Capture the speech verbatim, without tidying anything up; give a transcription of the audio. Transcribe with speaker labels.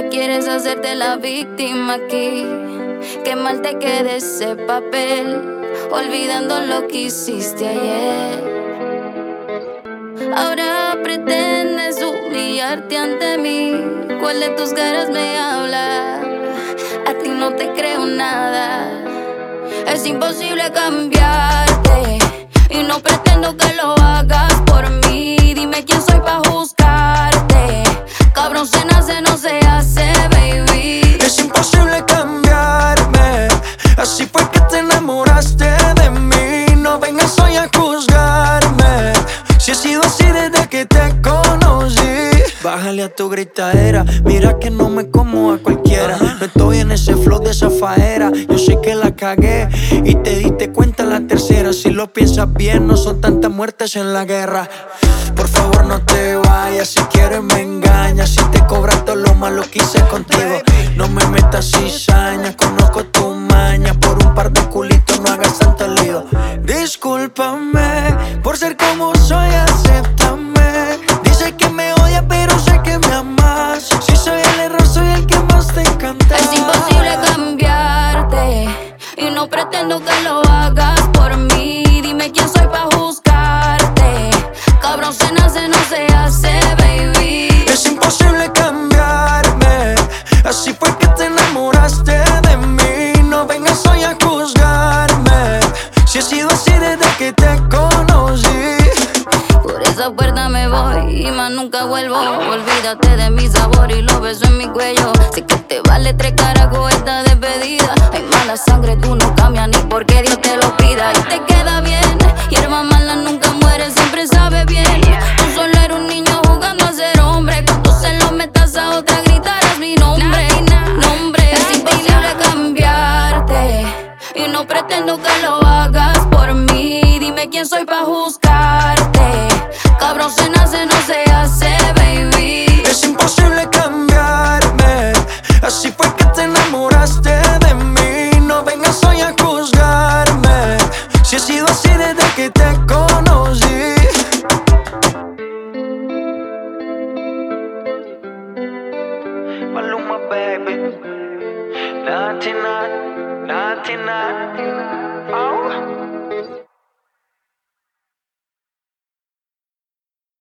Speaker 1: quieres hacerte la víctima aquí. Qué mal te quede ese papel, olvidando lo que hiciste ayer. Ahora pretendes humillarte ante mí. ¿Cuál de tus caras me habla? A ti no te creo nada. Es imposible cambiarte y no pretendo que lo hagas por mí. Dime quién soy pa' juzgarte. Cabrón, se nace, no se hace, baby.
Speaker 2: Es imposible cambiarme. Así fue que te enamoraste de mí. No vengas hoy a juzgarme. Si he sido así desde que te conocí. Bájale a tu gritadera, mira que no me como a cualquiera. No estoy en ese flow de esa faera. Yo sé que la cagué y te diste cuenta la tercera. Si lo piensas bien, no son tantas muertes en la guerra. Por favor no te vayas, si quieres me engañas. Si te cobras todo lo malo que hice contigo. No me metas cizaña, conozco tu maña. Por un par de culitos no hagas tanto lío. Discúlpame por ser como soy, acéptame. Dice que me odia pero sé que me amas. Si soy el error soy el que más te encanta.
Speaker 1: Es imposible cambiarte y no pretendo que lo hagas por mí. Dime quién soy pa' juzgarte. Cabrón, se nace, no se hace, baby.
Speaker 2: Es imposible cambiarme. Así fue que te enamoraste de mí. No vengas hoy a juzgarme. Si he sido así desde que te conocí.
Speaker 1: Por esa puerta me voy y más nunca vuelvo. Olvídate de mi sabor y los besos en mi cuello. Sé que te vale tres carajos esta despedida. Hay mala sangre, tú no cambias ni porque Dios te lo pida. Y te queda bien, hierba mala nunca muere, siempre sabe bien. Tú solo eres un niño jugando a ser hombre. Cuando se lo metas a otra gritarás mi nombre. Nombre, es imposible cambiarte y no pretendo que lo hagas por mí. Dime quién soy pa' juzgarte. Cabrón, se nace, no se hace, baby.
Speaker 2: Es imposible cambiarme. Así fue que te enamoraste de mí. No vengas hoy a juzgarme. Si he sido así desde que te conocí. Maluma, baby. Naughty, naughty, naughty, naughty. Oh.